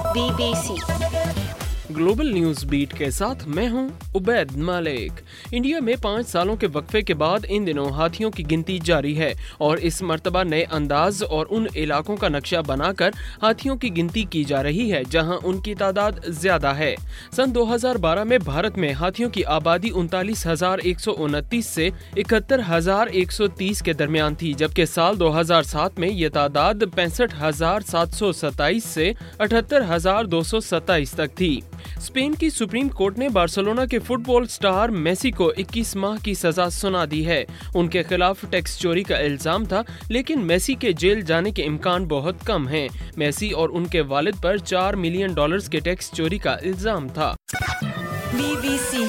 BBC global news beat के साथ मैं हूं उबैद मालिक। इंडिया में 5 सालों के वक्फे के बाद इन दिनों हाथियों की गिनती जारी है और इस मर्तबा नए अंदाज और उन इलाकों का नक्शा बनाकर हाथियों की गिनती की जा रही है जहां उनकी तादाद ज्यादा है। सन 2012 में भारत में हाथियों की आबादी 39,129 से 71,130 के दरमियान थी, जबकि साल 2007 में ये तादाद 65,727 से 78,227 तक थी। स्पेन की सुप्रीम कोर्ट ने बार्सिलोना के फुटबॉल स्टार मेसी को 21 माह की सजा सुना दी है। उनके खिलाफ टैक्स चोरी का इल्जाम था, लेकिन मेसी के जेल जाने के इम्कान बहुत कम हैं। मेसी और उनके वालिद पर $4 मिलियन के टैक्स चोरी का इल्जाम था। BBC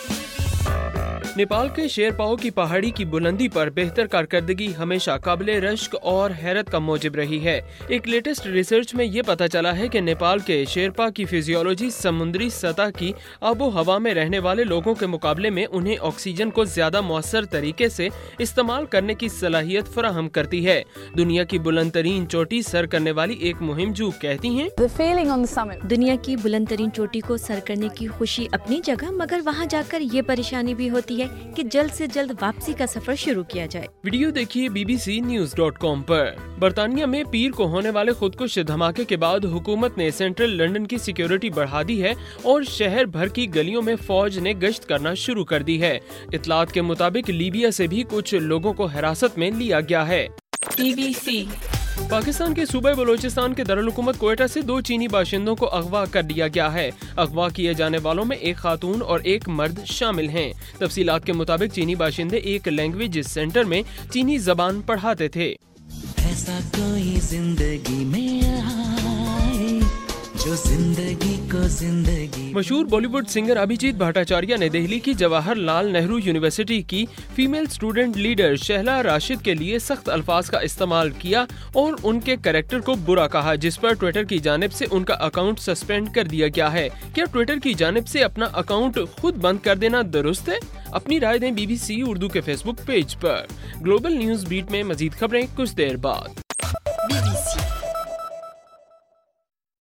नेपाल के शेरपाओ की पहाड़ी की बुलंदी पर बेहतर कारकर्दगी हमेशा काबिले रश्क और हैरत का मौजिब रही है। एक लेटेस्ट रिसर्च में ये पता चला है कि नेपाल के शेरपा की फिजियोलॉजी समुद्री सतह की आबो हवा में रहने वाले लोगों के मुकाबले में उन्हें ऑक्सीजन को ज्यादा मौसर तरीके से इस्तेमाल करने की सलाहियत फराहम करती है। दुनिया की बुलंद तरीन चोटी सर करने वाली एक मुहिमजू कहती हैं, दुनिया की बुलंद तरीन चोटी को सर करने की खुशी अपनी जगह, मगर वहाँ जाकर ये परेशानी भी होती है कि जल्द से जल्द वापसी का सफर शुरू किया जाए। वीडियो देखिए bbcnews.com पर। बर्तानिया में पीर को होने वाले खुदकुश धमाके के बाद हुकूमत ने सेंट्रल लंदन की सिक्योरिटी बढ़ा दी है और शहर भर की गलियों में फौज ने गश्त करना शुरू कर दी है। इत्तलात के मुताबिक लीबिया से भी कुछ लोगों को हिरासत में लिया गया है। BBC पाकिस्तान के सूबे बलोचिस्तान के दारुल-हुकूमत कोयटा से 2 चीनी बाशिंदों को अगवा कर लिया गया है। अगवा किए जाने वालों में एक खातून और एक मर्द शामिल हैं। तफसीलात के मुताबिक चीनी बाशिंदे एक लैंग्वेज सेंटर में चीनी जबान पढ़ाते थे। ऐसा कोई जिंदगी में आए जो जिंदगी को जिंदगी। मशहूर बॉलीवुड सिंगर अभिजीत भट्टाचार्य ने दिल्ली की जवाहरलाल नेहरू यूनिवर्सिटी की female student leader Shehla Rashid के लिए सख्त अल्फाज का इस्तेमाल किया और उनके कैरेक्टर को बुरा कहा, जिस पर ट्विटर की जानिब से उनका अकाउंट सस्पेंड कर दिया गया है। क्या ट्विटर की जानिब से अपना अकाउंट खुद बंद कर देना दुरुस्त है? अपनी राय दें BBC उर्दू के फेसबुक पेज पर। ग्लोबल न्यूज बीट में मजीद खबरें कुछ देर बाद। BBC